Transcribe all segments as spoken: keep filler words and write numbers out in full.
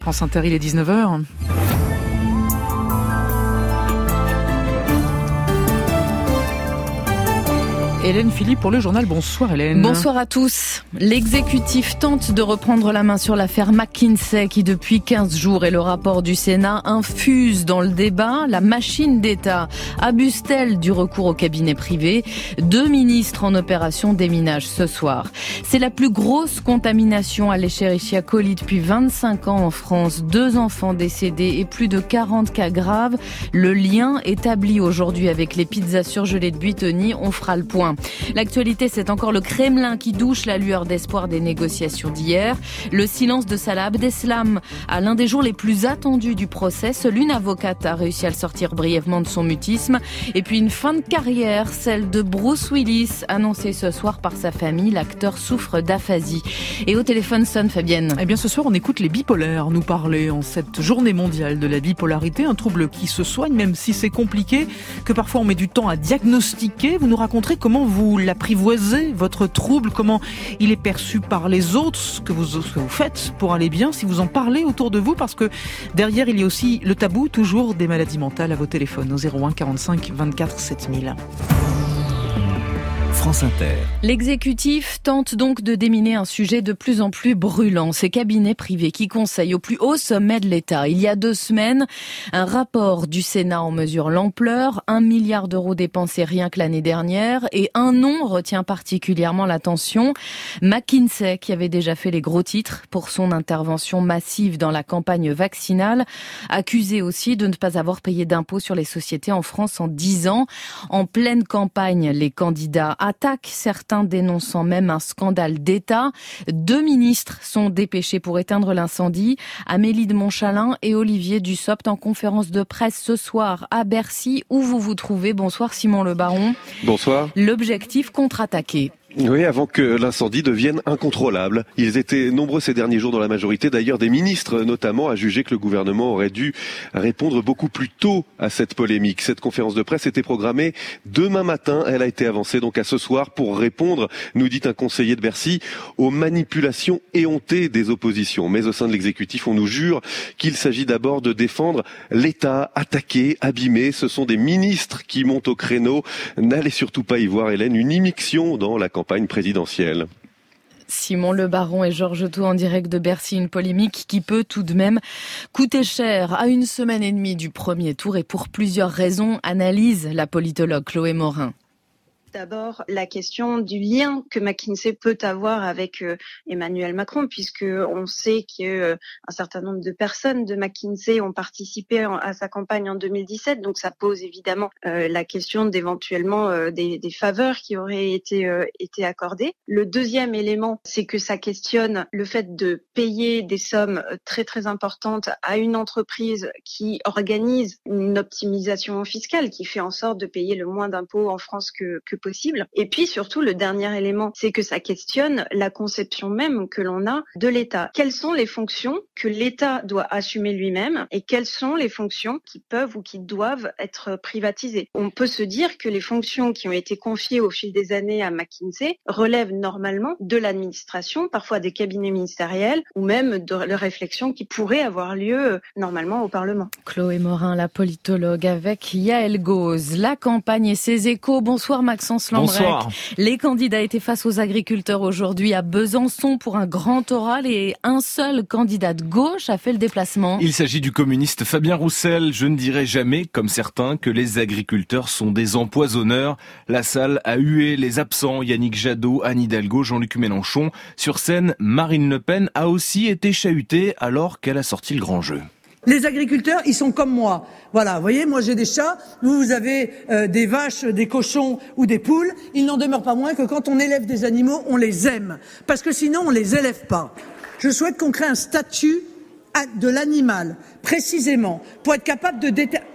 France Inter, il est dix-neuf heures. Hélène Philippe pour le journal. Bonsoir Hélène. Bonsoir à tous. L'exécutif tente de reprendre la main sur l'affaire McKinsey qui depuis quinze jours et le rapport du Sénat infuse dans le débat. La machine d'État abuse-t-elle du recours au cabinet privé? Deux ministres en opération déminage ce soir. C'est la plus grosse contamination à l'Escherichia coli depuis vingt-cinq ans en France. Deux enfants décédés et plus de quarante cas graves. Le lien établi aujourd'hui avec les pizzas surgelées de Buitoni, on fera le point. L'actualité, c'est encore le Kremlin qui douche la lueur d'espoir des négociations d'hier. Le silence de Salah Abdeslam à l'un des jours les plus attendus du procès. Seule une avocate a réussi à le sortir brièvement de son mutisme. Et puis une fin de carrière, celle de Bruce Willis, annoncée ce soir par sa famille. L'acteur souffre d'aphasie. Et au téléphone sonne Fabienne. Eh bien ce soir, on écoute les bipolaires nous parler en cette journée mondiale de la bipolarité. Un trouble qui se soigne, même si c'est compliqué, que parfois on met du temps à diagnostiquer. Vous nous raconterez comment vous l'apprivoisez, votre trouble, comment il est perçu par les autres, ce que vous, ce que vous faites pour aller bien, si vous en parlez autour de vous, parce que derrière il y a aussi le tabou, toujours des maladies mentales à vos téléphones, au zéro un quarante-cinq vingt-quatre sept mille. France Inter. L'exécutif tente donc de déminer un sujet de plus en plus brûlant. Ces cabinets privés qui conseillent au plus haut sommet de l'État. Il y a deux semaines, un rapport du Sénat en mesure l'ampleur. Un milliard d'euros dépensés rien que l'année dernière. Et un nom retient particulièrement l'attention. McKinsey, qui avait déjà fait les gros titres pour son intervention massive dans la campagne vaccinale. Accusé aussi de ne pas avoir payé d'impôts sur les sociétés en France en dix ans. En pleine campagne, les candidats attaque, certains dénonçant même un scandale d'État. Deux ministres sont dépêchés pour éteindre l'incendie. Amélie de Montchalin et Olivier Dussopt en conférence de presse ce soir à Bercy, où vous vous trouvez. Bonsoir Simon Le Baron. Bonsoir. L'objectif, contre-attaquer. Oui, avant que l'incendie devienne incontrôlable. Ils étaient nombreux ces derniers jours dans la majorité, d'ailleurs des ministres notamment, à juger que le gouvernement aurait dû répondre beaucoup plus tôt à cette polémique. Cette conférence de presse était programmée demain matin. Elle a été avancée donc à ce soir pour répondre, nous dit un conseiller de Bercy, aux manipulations éhontées des oppositions. Mais au sein de l'exécutif, on nous jure qu'il s'agit d'abord de défendre l'État attaqué, abîmé. Ce sont des ministres qui montent au créneau. N'allez surtout pas y voir, Hélène, une immixtion dans la campagne présidentielle. Simon Le Baron et Georges Thou en direct de Bercy, une polémique qui peut tout de même coûter cher à une semaine et demie du premier tour et pour plusieurs raisons, analyse la politologue Chloé Morin. D'abord, la question du lien que McKinsey peut avoir avec euh, Emmanuel Macron, puisque on sait qu'un euh, certain nombre de personnes de McKinsey ont participé en, à sa campagne en deux mille dix-sept. Donc, ça pose évidemment euh, la question d'éventuellement euh, des, des faveurs qui auraient été euh, été accordées. Le deuxième élément, c'est que ça questionne le fait de payer des sommes très très importantes à une entreprise qui organise une optimisation fiscale, qui fait en sorte de payer le moins d'impôts en France que, que possible. Et puis surtout, le dernier élément, c'est que ça questionne la conception même que l'on a de l'État. Quelles sont les fonctions que l'État doit assumer lui-même et quelles sont les fonctions qui peuvent ou qui doivent être privatisées? On peut se dire que les fonctions qui ont été confiées au fil des années à McKinsey relèvent normalement de l'administration, parfois des cabinets ministériels ou même de la réflexion qui pourrait avoir lieu normalement au Parlement. Chloé Morin, la politologue, avec Yael Gauze. La campagne et ses échos. Bonsoir Maxence. Bonsoir. Les candidats étaient face aux agriculteurs aujourd'hui à Besançon pour un grand oral et un seul candidat de gauche a fait le déplacement. Il s'agit du communiste Fabien Roussel. Je ne dirai jamais, comme certains, que les agriculteurs sont des empoisonneurs. La salle a hué les absents, Yannick Jadot, Anne Hidalgo, Jean-Luc Mélenchon. Sur scène, Marine Le Pen a aussi été chahutée alors qu'elle a sorti le grand jeu. Les agriculteurs, ils sont comme moi. Voilà, vous voyez, moi j'ai des chats, vous, vous avez euh, des vaches, des cochons ou des poules. Il n'en demeure pas moins que quand on élève des animaux, on les aime. Parce que sinon, on les élève pas. Je souhaite qu'on crée un statut de l'animal, précisément, pour être capable de déterminer...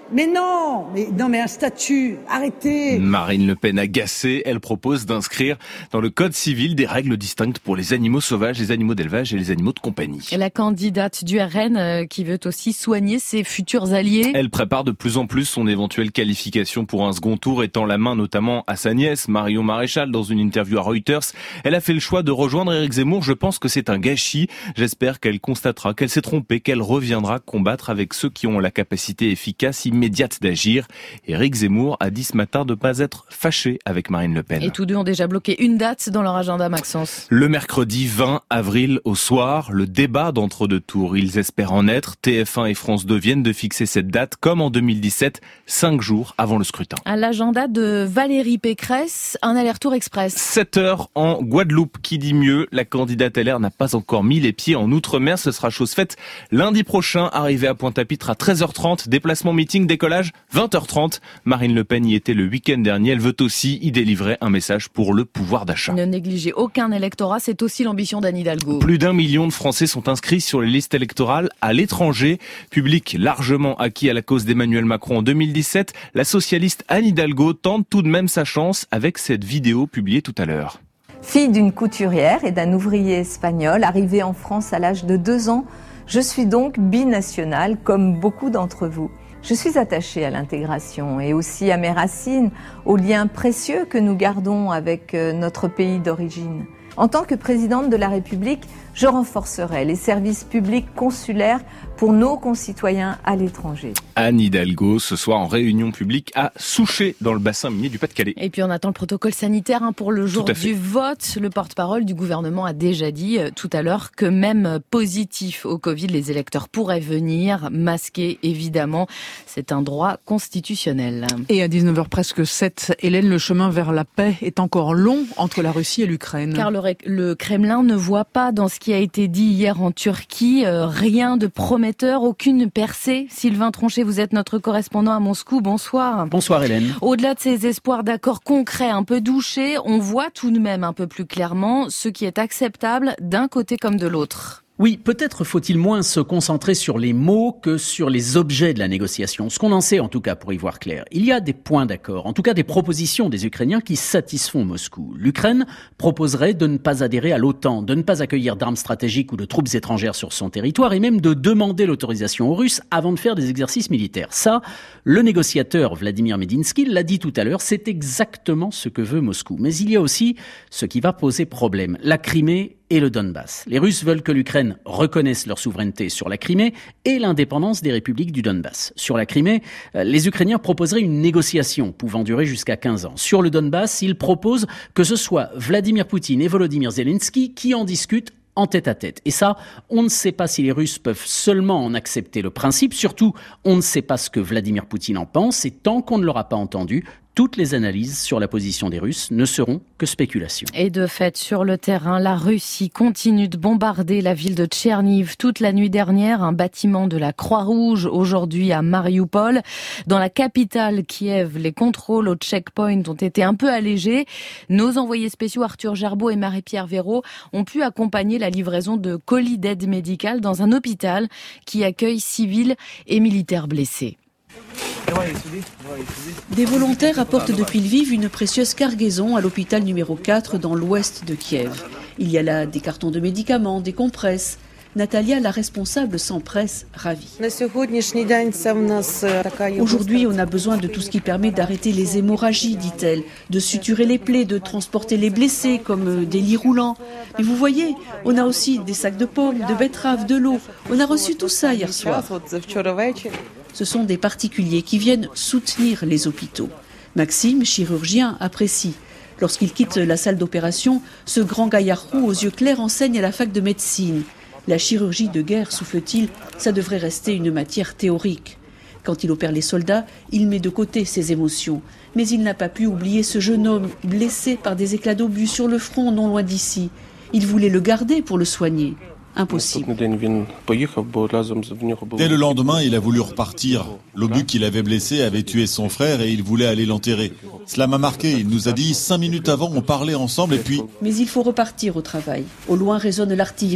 Mais non, mais non, mais un statut, arrêtez. Marine Le Pen agacée, elle propose d'inscrire dans le code civil des règles distinctes pour les animaux sauvages, les animaux d'élevage et les animaux de compagnie. La candidate du R N euh, qui veut aussi soigner ses futurs alliés. Elle prépare de plus en plus son éventuelle qualification pour un second tour, étant la main notamment à sa nièce, Marion Maréchal, dans une interview à Reuters. Elle a fait le choix de rejoindre Éric Zemmour. Je pense que c'est un gâchis. J'espère qu'elle constatera qu'elle s'est trompée, qu'elle reviendra combattre avec ceux qui ont la capacité efficace, immédiate d'agir. Éric Zemmour a dit ce matin de ne pas être fâché avec Marine Le Pen. Et tous deux ont déjà bloqué une date dans leur agenda, Maxence. Le mercredi vingt avril au soir, le débat d'entre-deux tours. Ils espèrent en être. T F un et France deux viennent de fixer cette date, comme en deux mille dix-sept, cinq jours avant le scrutin. À l'agenda de Valérie Pécresse, un aller-retour express. sept heures en Guadeloupe. Qui dit mieux? La candidate L R n'a pas encore mis les pieds en Outre-mer. Ce sera chose faite lundi prochain. Arrivée à Pointe-à-Pitre à treize heures trente. Déplacement meeting, décollage vingt heures trente. Marine Le Pen y était le week-end dernier. Elle veut aussi y délivrer un message pour le pouvoir d'achat. Ne négliger aucun électorat, c'est aussi l'ambition d'Anne Hidalgo. Plus d'un million de Français sont inscrits sur les listes électorales à l'étranger. Public largement acquis à la cause d'Emmanuel Macron en deux mille dix-sept. La socialiste Anne Hidalgo tente tout de même sa chance avec cette vidéo publiée tout à l'heure. Fille d'une couturière et d'un ouvrier espagnol, arrivée en France à l'âge de deux ans, je suis donc binationale, comme beaucoup d'entre vous. Je suis attachée à l'intégration et aussi à mes racines, aux liens précieux que nous gardons avec notre pays d'origine. En tant que présidente de la République, je renforcerai les services publics consulaires pour nos concitoyens à l'étranger. Anne Hidalgo, ce soir en réunion publique à Souchet, dans le bassin minier du Pas-de-Calais. Et puis on attend le protocole sanitaire hein, pour le jour du vote. Le porte-parole du gouvernement a déjà dit euh, tout à l'heure que même positif au Covid, les électeurs pourraient venir, masqués évidemment. C'est un droit constitutionnel. Et à dix-neuf heures presque sept, Hélène, le chemin vers la paix est encore long entre la Russie et l'Ukraine. Car le, le Kremlin ne voit pas dans ce qui a été dit hier en Turquie euh, rien de prometteur, aucune percée. Sylvain Tronchet, vous êtes notre correspondant à Moscou. Bonsoir. Bonsoir Hélène. Au-delà de ces espoirs d'accords concrets un peu douchés, on voit tout de même un peu plus clairement ce qui est acceptable d'un côté comme de l'autre. Oui, peut-être faut-il moins se concentrer sur les mots que sur les objets de la négociation. Ce qu'on en sait, en tout cas, pour y voir clair. Il y a des points d'accord, en tout cas des propositions des Ukrainiens qui satisfont Moscou. L'Ukraine proposerait de ne pas adhérer à l'OTAN, de ne pas accueillir d'armes stratégiques ou de troupes étrangères sur son territoire et même de demander l'autorisation aux Russes avant de faire des exercices militaires. Ça, le négociateur Vladimir Medinsky l'a dit tout à l'heure, c'est exactement ce que veut Moscou. Mais il y a aussi ce qui va poser problème, la Crimée et le Donbass. Les Russes veulent que l'Ukraine reconnaisse leur souveraineté sur la Crimée et l'indépendance des républiques du Donbass. Sur la Crimée, les Ukrainiens proposeraient une négociation pouvant durer jusqu'à quinze ans. Sur le Donbass, ils proposent que ce soit Vladimir Poutine et Volodymyr Zelensky qui en discutent en tête-à-tête. Et ça, on ne sait pas si les Russes peuvent seulement en accepter le principe. Surtout, on ne sait pas ce que Vladimir Poutine en pense. Et tant qu'on ne l'aura pas entendu, toutes les analyses sur la position des Russes ne seront que spéculations. Et de fait, sur le terrain, la Russie continue de bombarder la ville de Tcherniv toute la nuit dernière. Un bâtiment de la Croix-Rouge, aujourd'hui à Marioupol. Dans la capitale, Kiev, les contrôles au checkpoint ont été un peu allégés. Nos envoyés spéciaux Arthur Gerbeau et Marie-Pierre Véraud ont pu accompagner la livraison de colis d'aide médicale dans un hôpital qui accueille civils et militaires blessés. Des volontaires apportent depuis Lviv une précieuse cargaison à l'hôpital numéro quatre dans l'ouest de Kiev. Il y a là des cartons de médicaments, des compresses. Natalia, la responsable, s'empresse, ravie. Aujourd'hui, on a besoin de tout ce qui permet d'arrêter les hémorragies, dit-elle, de suturer les plaies, de transporter les blessés, comme des lits roulants. Mais vous voyez, on a aussi des sacs de pommes, de betteraves, de l'eau. On a reçu tout ça hier soir. Ce sont des particuliers qui viennent soutenir les hôpitaux. Maxime, chirurgien, apprécie. Lorsqu'il quitte la salle d'opération, ce grand gaillard roux aux yeux clairs enseigne à la fac de médecine. La chirurgie de guerre, souffle-t-il, ça devrait rester une matière théorique. Quand il opère les soldats, il met de côté ses émotions. Mais il n'a pas pu oublier ce jeune homme blessé par des éclats d'obus sur le front non loin d'ici. Il voulait le garder pour le soigner. Impossible. Dès le lendemain, il a voulu repartir. L'obus qu'il avait blessé avait tué son frère et il voulait aller l'enterrer. Cela m'a marqué. Il nous a dit, cinq minutes avant, on parlait ensemble et puis... Mais il faut repartir au travail. Au loin résonne l'artillerie.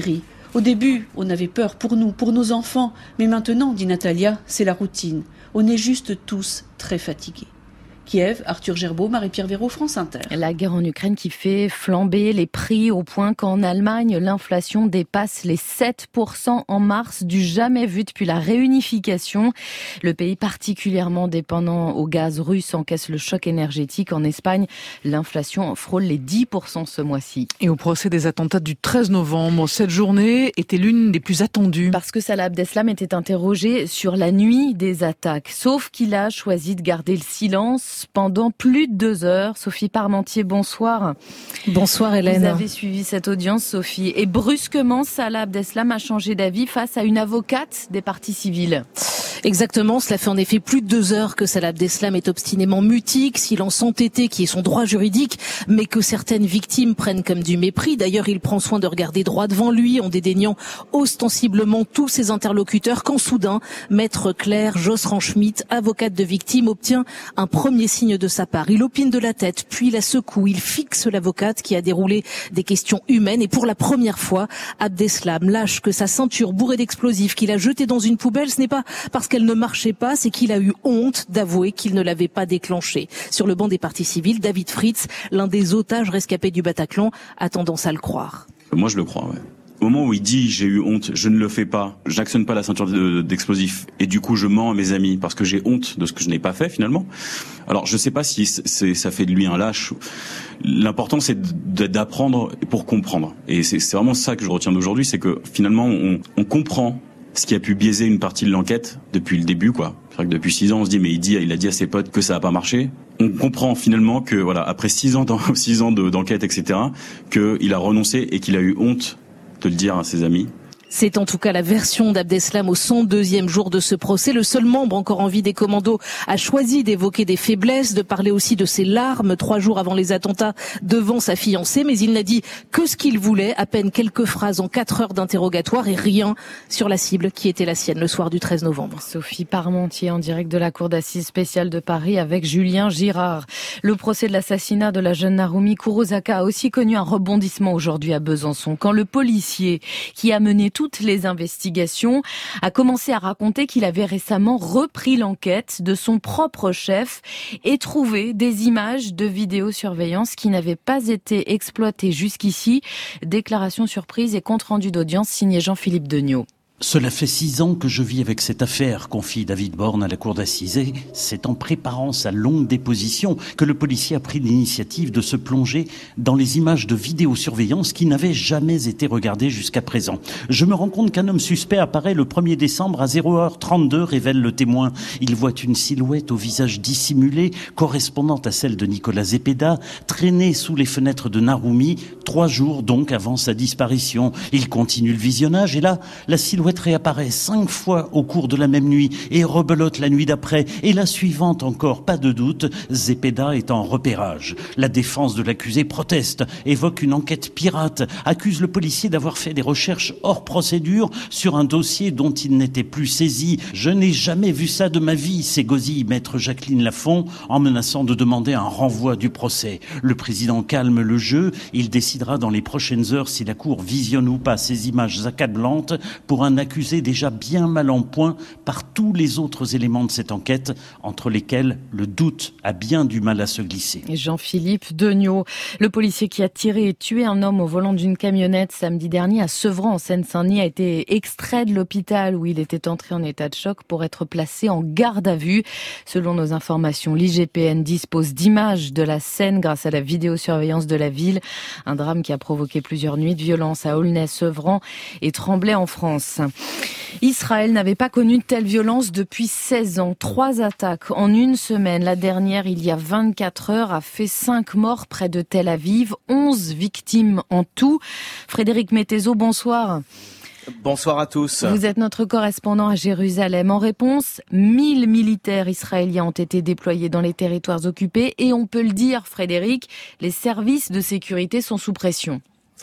Au début, on avait peur pour nous, pour nos enfants. Mais maintenant, dit Natalia, c'est la routine. On est juste tous très fatigués. Kiev, Arthur Gerbeau, Marie-Pierre Véraud, France Inter. La guerre en Ukraine qui fait flamber les prix au point qu'en Allemagne, l'inflation dépasse les sept pour cent en mars, du jamais vu depuis la réunification. Le pays particulièrement dépendant au gaz russe encaisse le choc énergétique. En Espagne, l'inflation frôle les dix pour cent ce mois-ci. Et au procès des attentats du treize novembre, cette journée était l'une des plus attendues. Parce que Salah Abdeslam était interrogé sur la nuit des attaques. Sauf qu'il a choisi de garder le silence pendant plus de deux heures. Sophie Parmentier, bonsoir. Bonsoir Hélène. Vous avez suivi cette audience, Sophie. Et brusquement, Salah Abdeslam a changé d'avis face à une avocate des parties civiles. Exactement, cela fait en effet plus de deux heures que Salah Abdeslam est obstinément mutique, silence entêté qui est son droit juridique, mais que certaines victimes prennent comme du mépris. D'ailleurs, il prend soin de regarder droit devant lui en dédaignant ostensiblement tous ses interlocuteurs, quand soudain, maître Claire Josserand-Schmidt, avocate de victime, obtient un premier signe de sa part. Il opine de la tête, puis la secoue. Il fixe l'avocate qui a déroulé des questions humaines et pour la première fois, Abdeslam lâche que sa ceinture bourrée d'explosifs qu'il a jetée dans une poubelle, ce n'est pas parce qu'elle ne marchait pas, c'est qu'il a eu honte d'avouer qu'il ne l'avait pas déclenchée. Sur le banc des parties civiles, David Fritz, l'un des otages rescapés du Bataclan, a tendance à le croire. Moi, je le crois, ouais. Au moment où il dit j'ai eu honte, je ne le fais pas, j'actionne pas la ceinture d'explosifs et du coup je mens à mes amis parce que j'ai honte de ce que je n'ai pas fait finalement. Alors je sais pas si c'est, ça fait de lui un lâche. L'important c'est d'apprendre pour comprendre et c'est, c'est vraiment ça que je retiens d'aujourd'hui, c'est que finalement on, on comprend ce qui a pu biaiser une partie de l'enquête depuis le début, quoi. C'est vrai que depuis six ans, on se dit, mais il dit, il a dit à ses potes que ça n'a pas marché. On comprend finalement que, voilà, après six ans, six ans de, d'enquête, et cetera, qu'il a renoncé et qu'il a eu honte de le dire à ses amis. C'est en tout cas la version d'Abdeslam au cent deuxième jour de ce procès. Le seul membre encore en vie des commandos a choisi d'évoquer des faiblesses, de parler aussi de ses larmes trois jours avant les attentats devant sa fiancée. Mais il n'a dit que ce qu'il voulait, à peine quelques phrases en quatre heures d'interrogatoire et rien sur la cible qui était la sienne le soir du treize novembre. Sophie Parmentier en direct de la cour d'assises spéciale de Paris avec Julien Girard. Le procès de l'assassinat de la jeune Narumi Kurosaka a aussi connu un rebondissement aujourd'hui à Besançon quand le policier qui a mené toutes les investigations, a commencé à raconter qu'il avait récemment repris l'enquête de son propre chef et trouvé des images de vidéosurveillance qui n'avaient pas été exploitées jusqu'ici. Déclaration surprise et compte-rendu d'audience signé Jean-Philippe Degnaud. Cela fait six ans que je vis avec cette affaire, confie David Borne à la cour d'assises. Et c'est en préparant sa longue déposition que le policier a pris l'initiative de se plonger dans les images de vidéosurveillance qui n'avaient jamais été regardées jusqu'à présent. Je me rends compte qu'un homme suspect apparaît le premier décembre à zéro heure trente-deux, révèle le témoin. Il voit une silhouette au visage dissimulé, correspondant à celle de Nicolas Zepeda, traînée sous les fenêtres de Narumi, trois jours donc avant sa disparition. Il continue le visionnage et là, la silhouette réapparaît cinq fois au cours de la même nuit et rebelote la nuit d'après et la suivante encore, pas de doute, Zepeda est en repérage. La défense de l'accusé proteste, évoque une enquête pirate, accuse le policier d'avoir fait des recherches hors procédure sur un dossier dont il n'était plus saisi. Je n'ai jamais vu ça de ma vie, s'égosille maître Jacqueline Lafont en menaçant de demander un renvoi du procès. Le président calme le jeu, il décidera dans les prochaines heures si la cour visionne ou pas ces images accablantes pour un accusé déjà bien mal en point par tous les autres éléments de cette enquête, entre lesquels le doute a bien du mal à se glisser. Jean-Philippe Degnaud, le policier qui a tiré et tué un homme au volant d'une camionnette samedi dernier à Sevran en Seine-Saint-Denis a été extrait de l'hôpital où il était entré en état de choc pour être placé en garde à vue. Selon nos informations, l'I G P N dispose d'images de la scène grâce à la vidéosurveillance de la ville. Un drame qui a provoqué plusieurs nuits de violence à Aulnay, Sevran et Tremblay en France. Israël n'avait pas connu de telle violence depuis seize ans. Trois attaques en une semaine. La dernière, il y a vingt-quatre heures, a fait cinq morts près de Tel Aviv, onze victimes en tout. Frédéric Mettezo, bonsoir. Bonsoir à tous. Vous êtes notre correspondant à Jérusalem. En réponse, mille militaires israéliens ont été déployés dans les territoires occupés et on peut le dire, Frédéric, les services de sécurité sont sous pression.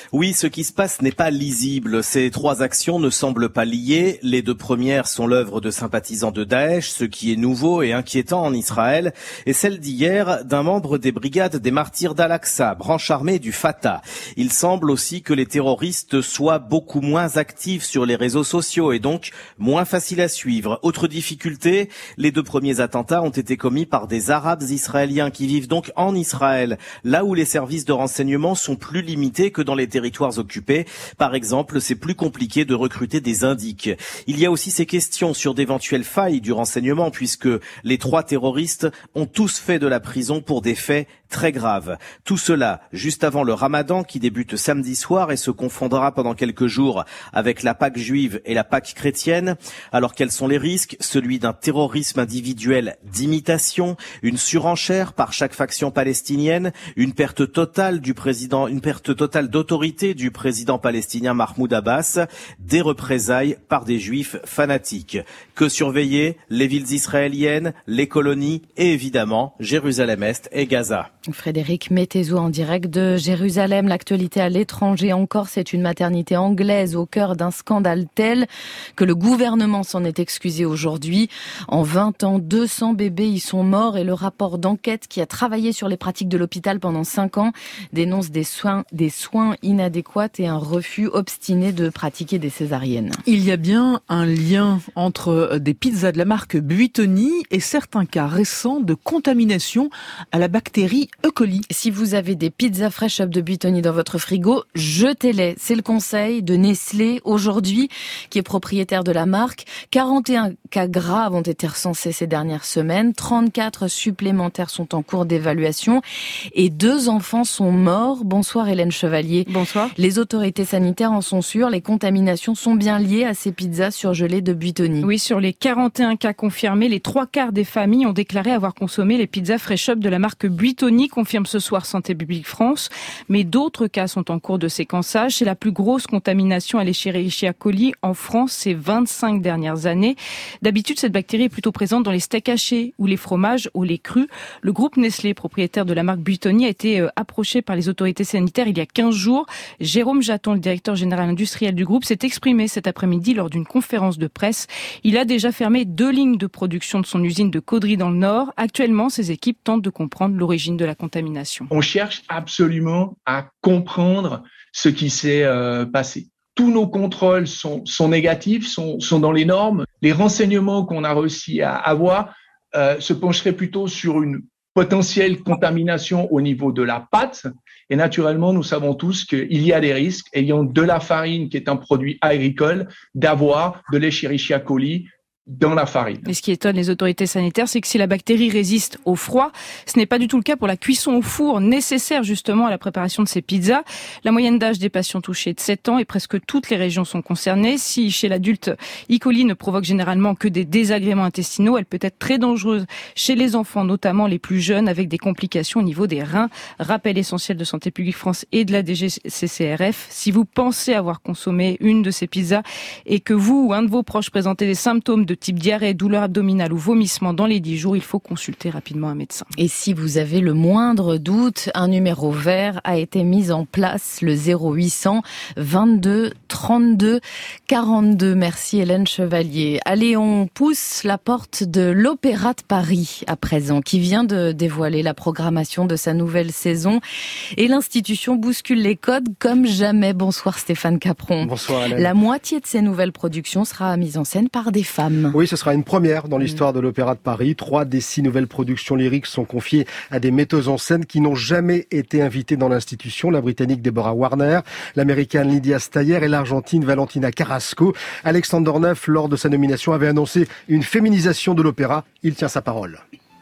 Oui, ce qui se passe n'est pas lisible. Ces trois actions ne semblent pas liées. Les deux premières sont l'œuvre de sympathisants de Daesh, ce qui est nouveau et inquiétant en Israël, et celle d'hier d'un membre des brigades des martyrs d'Al-Aqsa, branche armée du Fatah. Il semble aussi que les terroristes soient beaucoup moins actifs sur les réseaux sociaux et donc moins faciles à suivre. Autre difficulté, les deux premiers attentats ont été commis par des Arabes israéliens qui vivent donc en Israël, là où les services de renseignement sont plus limités que dans les territoires occupés. Par exemple, c'est plus compliqué de recruter des indiques. Il y a aussi ces questions sur d'éventuelles failles du renseignement, puisque les trois terroristes ont tous fait de la prison pour des faits très graves. Tout cela juste avant le Ramadan qui débute samedi soir et se confondra pendant quelques jours avec la Pâque juive et la Pâque chrétienne. Alors quels sont les risques? Celui d'un terrorisme individuel d'imitation, une surenchère par chaque faction palestinienne, une perte totale du président, une perte totale d'autorité du président palestinien Mahmoud Abbas, des représailles par des juifs fanatiques. Que surveiller? Les villes israéliennes, les colonies et évidemment Jérusalem-Est et Gaza. Frédéric Mettezo en direct de Jérusalem. L'actualité à l'étranger encore, c'est une maternité anglaise au cœur d'un scandale tel que le gouvernement s'en est excusé aujourd'hui. En vingt ans, deux cents bébés y sont morts et le rapport d'enquête qui a travaillé sur les pratiques de l'hôpital pendant cinq ans dénonce des soins, des soins inadéquats et un refus obstiné de pratiquer des césariennes. Il y a bien un lien entre des pizzas de la marque Buitoni et certains cas récents de contamination à la bactérie E. coli. Si vous avez des pizzas Fresh Up de Buitoni dans votre frigo, jetez-les. C'est le conseil de Nestlé aujourd'hui, qui est propriétaire de la marque. quarante et un cas graves ont été recensés ces dernières semaines. trente-quatre supplémentaires sont en cours d'évaluation et deux enfants sont morts. Bonsoir Hélène Chevalier. Bonsoir. Les autorités sanitaires en sont sûres, les contaminations sont bien liées à ces pizzas surgelées de Buitoni. Oui, sur les quarante et un cas confirmés, les trois quarts des familles ont déclaré avoir consommé les pizzas Fresh Up de la marque Buitoni, confirme ce soir Santé publique France. Mais d'autres cas sont en cours de séquençage. C'est la plus grosse contamination à l'Escherichia coli en France ces vingt-cinq dernières années. D'habitude, cette bactérie est plutôt présente dans les steaks hachés ou les fromages ou les crus. Le groupe Nestlé, propriétaire de la marque Buitoni, a été approché par les autorités sanitaires il y a quinze jours. Jérôme Jaton, le directeur général industriel du groupe, s'est exprimé cet après-midi lors d'une conférence de presse. Il a déjà fermé deux lignes de production de son usine de Caudry dans le Nord. Actuellement, ses équipes tentent de comprendre l'origine de la contamination. On cherche absolument à comprendre ce qui s'est euh, passé. Tous nos contrôles sont, sont négatifs, sont, sont dans les normes. Les renseignements qu'on a réussi à avoir euh, se pencheraient plutôt sur une potentielle contamination au niveau de la pâte. Et naturellement, nous savons tous qu'il y a des risques, ayant de la farine, qui est un produit agricole, d'avoir de l'Escherichia coli dans la farine. Et ce qui étonne les autorités sanitaires, c'est que si la bactérie résiste au froid, ce n'est pas du tout le cas pour la cuisson au four, nécessaire justement à la préparation de ces pizzas. La moyenne d'âge des patients touchés est de sept ans et presque toutes les régions sont concernées. Si chez l'adulte, E. coli ne provoque généralement que des désagréments intestinaux, elle peut être très dangereuse chez les enfants, notamment les plus jeunes, avec des complications au niveau des reins. Rappel essentiel de Santé publique France et de la D G C C R F. Si vous pensez avoir consommé une de ces pizzas et que vous ou un de vos proches présentez des symptômes de type diarrhée, douleur abdominale ou vomissement dans les dix jours, il faut consulter rapidement un médecin. Et si vous avez le moindre doute, un numéro vert a été mis en place, le zéro huit cent vingt-deux trente-deux quarante-deux. Merci Hélène Chevalier. Allez, on pousse la porte de l'Opéra de Paris à présent, qui vient de dévoiler la programmation de sa nouvelle saison. Et l'institution bouscule les codes comme jamais. Bonsoir Stéphane Capron. Bonsoir Hélène. La moitié de ces nouvelles productions sera mise en scène par des femmes. Oui, ce sera une première dans l'histoire de l'Opéra de Paris. Trois des six nouvelles productions lyriques sont confiées à des metteuses en scène qui n'ont jamais été invitées dans l'institution. La Britannique Deborah Warner, l'Américaine Lydia Steyer et l'Argentine Valentina Carrasco. Alexandre Dorneuf, lors de sa nomination, avait annoncé une féminisation de l'opéra. Il tient sa parole.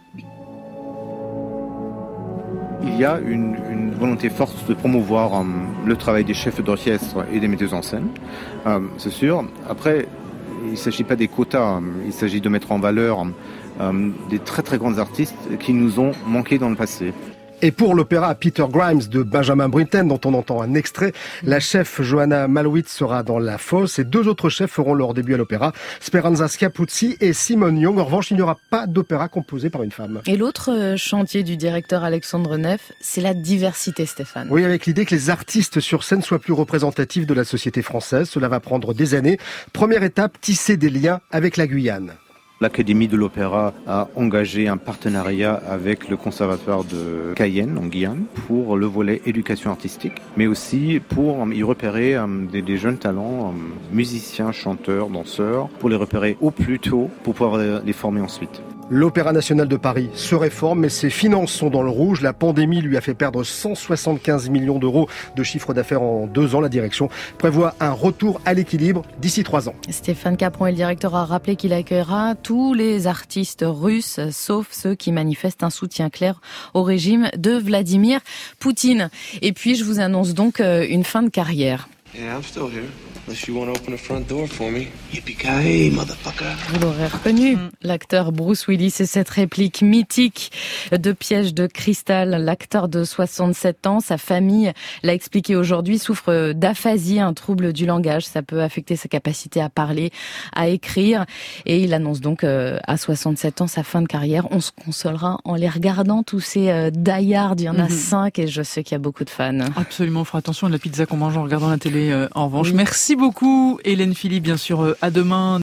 Il y a une, une volonté forte de promouvoir euh, le travail des chefs d'orchestre et des metteuses en scène, euh, c'est sûr. Après, il ne s'agit pas des quotas, il s'agit de mettre en valeur euh, des très très grands artistes qui nous ont manqué dans le passé. Et pour l'opéra Peter Grimes de Benjamin Britten, dont on entend un extrait, la chef Johanna Malowitz sera dans la fosse et deux autres chefs feront leur début à l'opéra, Speranza Schiapuzzi et Simone Young. En revanche, il n'y aura pas d'opéra composé par une femme. Et l'autre chantier du directeur Alexandre Neff, c'est la diversité, Stéphane. Oui, avec l'idée que les artistes sur scène soient plus représentatifs de la société française. Cela va prendre des années. Première étape, tisser des liens avec la Guyane. L'Académie de l'Opéra a engagé un partenariat avec le Conservatoire de Cayenne, en Guyane, pour le volet éducation artistique, mais aussi pour y repérer des, des jeunes talents, musiciens, chanteurs, danseurs, pour les repérer au plus tôt, pour pouvoir les former ensuite. L'Opéra national de Paris se réforme, mais ses finances sont dans le rouge. La pandémie lui a fait perdre cent soixante-quinze millions d'euros de chiffre d'affaires en deux ans. La direction prévoit un retour à l'équilibre d'ici trois ans. Stéphane Capron, le directeur, a rappelé qu'il accueillera tous les artistes russes, sauf ceux qui manifestent un soutien clair au régime de Vladimir Poutine. Et puis, je vous annonce donc une fin de carrière. Yeah, I'm still here. Unless you want to open the front door for me. Yippee-ki-yay, motherfucker. Vous l'aurez reconnu, l'acteur Bruce Willis et cette réplique mythique de Piège de cristal. L'acteur de soixante-sept ans, sa famille l'a expliqué aujourd'hui, souffre d'aphasie, un trouble du langage. Ça peut affecter sa capacité à parler, à écrire. Et il annonce donc à soixante-sept ans sa fin de carrière. On se consolera en les regardant, tous ces die hard. Il y en a mm-hmm. cinq et je sais qu'il y a beaucoup de fans. Absolument, on fera attention à la pizza qu'on mange en regardant la télé. Euh, en revanche, oui. Merci beaucoup Hélène Philippe, bien sûr, euh, à demain.